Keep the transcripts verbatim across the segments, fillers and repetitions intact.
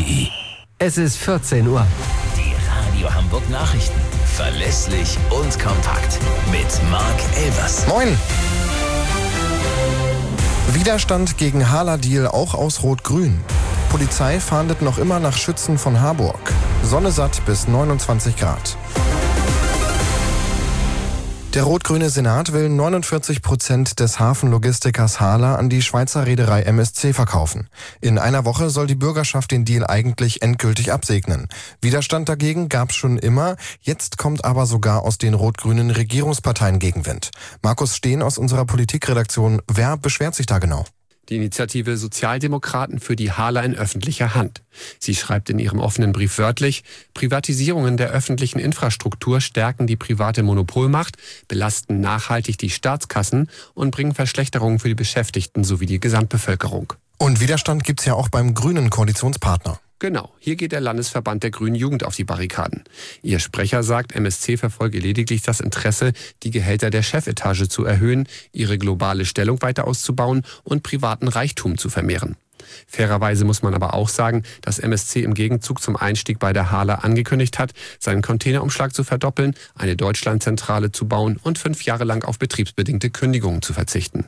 i. Es ist vierzehn Uhr. Die Radio Hamburg Nachrichten. Verlässlich und kompakt. Mit Marc Elvers. Moin! Widerstand gegen Hala-Deal auch aus Rot-Grün. Polizei fahndet noch immer nach Schützen von Harburg. Sonne satt bis neunundzwanzig Grad. Der rot-grüne Senat will neunundvierzig Prozent des Hafenlogistikers Hala an die Schweizer Reederei M S C verkaufen. In einer Woche soll die Bürgerschaft den Deal eigentlich endgültig absegnen. Widerstand dagegen gab's schon immer, jetzt kommt aber sogar aus den rot-grünen Regierungsparteien Gegenwind. Markus Steen aus unserer Politikredaktion, wer beschwert sich da genau? Die Initiative Sozialdemokraten für die Hala in öffentlicher Hand. Sie schreibt in ihrem offenen Brief wörtlich: Privatisierungen der öffentlichen Infrastruktur stärken die private Monopolmacht, belasten nachhaltig die Staatskassen und bringen Verschlechterungen für die Beschäftigten sowie die Gesamtbevölkerung. Und Widerstand gibt's ja auch beim grünen Koalitionspartner. Genau, hier geht der Landesverband der Grünen Jugend auf die Barrikaden. Ihr Sprecher sagt, M S C verfolge lediglich das Interesse, die Gehälter der Chefetage zu erhöhen, ihre globale Stellung weiter auszubauen und privaten Reichtum zu vermehren. Fairerweise muss man aber auch sagen, dass M S C im Gegenzug zum Einstieg bei der Hala angekündigt hat, seinen Containerumschlag zu verdoppeln, eine Deutschlandzentrale zu bauen und fünf Jahre lang auf betriebsbedingte Kündigungen zu verzichten.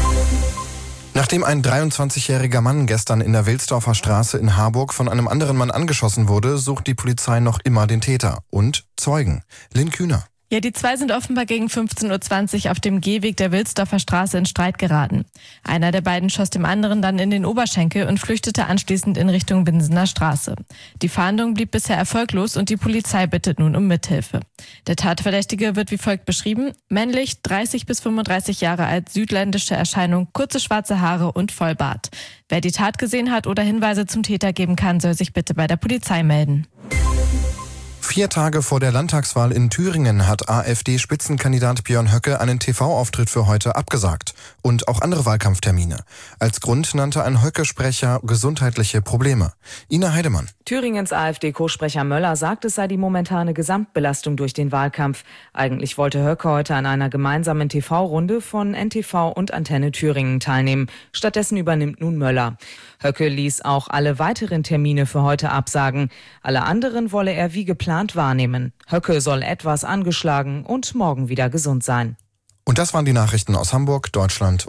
Nachdem ein dreiundzwanzigjähriger Mann gestern in der Wilsdorfer Straße in Harburg von einem anderen Mann angeschossen wurde, sucht die Polizei noch immer den Täter und Zeugen. Lynn Kühner. Ja, die zwei sind offenbar gegen fünfzehn Uhr zwanzig auf dem Gehweg der Wilsdorfer Straße in Streit geraten. Einer der beiden schoss dem anderen dann in den Oberschenkel und flüchtete anschließend in Richtung Winsener Straße. Die Fahndung blieb bisher erfolglos und die Polizei bittet nun um Mithilfe. Der Tatverdächtige wird wie folgt beschrieben: männlich, dreißig bis fünfunddreißig Jahre alt, südländische Erscheinung, kurze schwarze Haare und Vollbart. Wer die Tat gesehen hat oder Hinweise zum Täter geben kann, soll sich bitte bei der Polizei melden. Vier Tage vor der Landtagswahl in Thüringen hat AfD-Spitzenkandidat Björn Höcke einen T V-Auftritt für heute abgesagt und auch andere Wahlkampftermine. Als Grund nannte ein Höcke-Sprecher gesundheitliche Probleme. Ina Heidemann. Thüringens AfD-Co-Sprecher Möller sagt, es sei die momentane Gesamtbelastung durch den Wahlkampf. Eigentlich wollte Höcke heute an einer gemeinsamen T V-Runde von N T V und Antenne Thüringen teilnehmen. Stattdessen übernimmt nun Möller. Höcke ließ auch alle weiteren Termine für heute absagen. Alle anderen wolle er wie geplant wahrnehmen. Höcke soll etwas angeschlagen und morgen wieder gesund sein. Und das waren die Nachrichten aus Hamburg, Deutschland